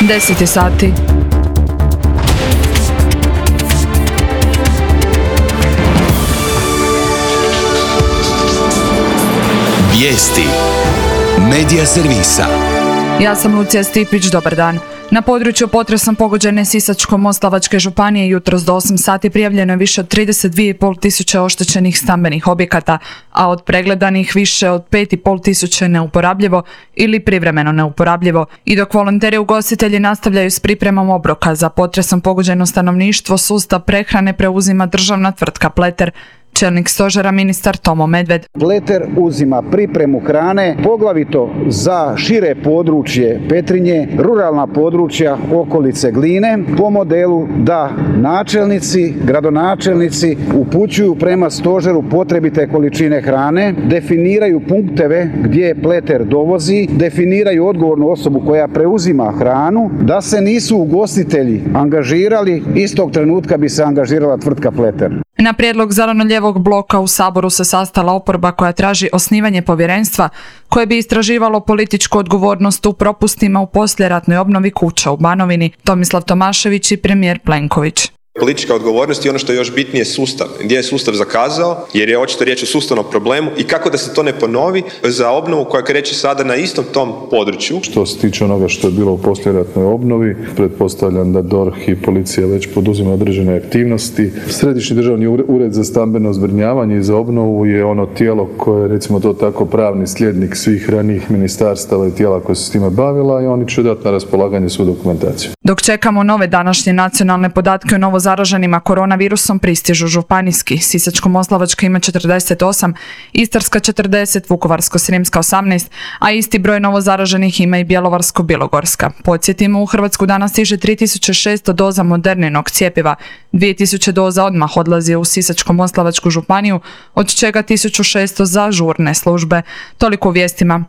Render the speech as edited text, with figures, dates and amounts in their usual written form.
10 sati. Vijesti Medija servisa. Ja sam Lucija Stipić, dobar dan. Na području potresom pogođene Sisačko-moslavačke županije jutros do 8 sati prijavljeno je više od 32,5 tisuće oštećenih stambenih objekata, a od pregledanih više od 5,5 tisuće neuporabljivo ili privremeno neuporabljivo. I dok volonteri ugostitelji nastavljaju s pripremom obroka za potresom pogođeno stanovništvo, sustav prehrane preuzima državna tvrtka Pleter. Čelnik stožera ministar Tomo Medved. Pleter uzima pripremu hrane, poglavito za šire područje Petrinje, ruralna područja okolice Gline, po modelu da načelnici, gradonačelnici upućuju prema stožeru potrebite količine hrane, definiraju punkteve gdje Pleter dovozi, definiraju odgovornu osobu koja preuzima hranu. Da se nisu ugostitelji angažirali, istog trenutka bi se angažirala tvrtka Pleter. Na prijedlog zeleno-lijevog bloka u Saboru se sastala oporba koja traži osnivanje povjerenstva koje bi istraživalo političku odgovornost u propustima u poslijeratnoj obnovi kuća u Banovini. Tomislav Tomašević i premijer Plenković. Politička odgovornost i ono što je još bitnije sustav. Gdje je sustav zakazao, jer je očito riječ o sustavnom problemu i kako da se to ne ponovi za obnovu koja kreće sada na istom tom području. Što se tiče onoga što je bilo u poslijeratnoj obnovi, pretpostavljam da DORH i policija već poduzima određene aktivnosti. Središnji državni ured za stambeno zbrinjavanje i za obnovu je ono tijelo koje je, recimo to tako, pravni slijednik svih ranijih ministarstava i tijela koje su s time bavila i oni će dati na raspolaganje svu dokumentaciju. Dok čekamo nove današnje nacionalne podatke o novozaraženima koronavirusom, pristižu županijski. Sisačko-moslavačka ima 48, Istarska 40, Vukovarsko-srijemska 18, a isti broj novozaraženih ima i Bjelovarsko-bilogorska. Podsjetimo, u Hrvatsku danas stiže 3600 doza Moderninog cjepiva. 2000 doza odmah odlazi u Sisačko-moslavačku županiju, od čega 1600 za žurne službe. Toliko u vijestima.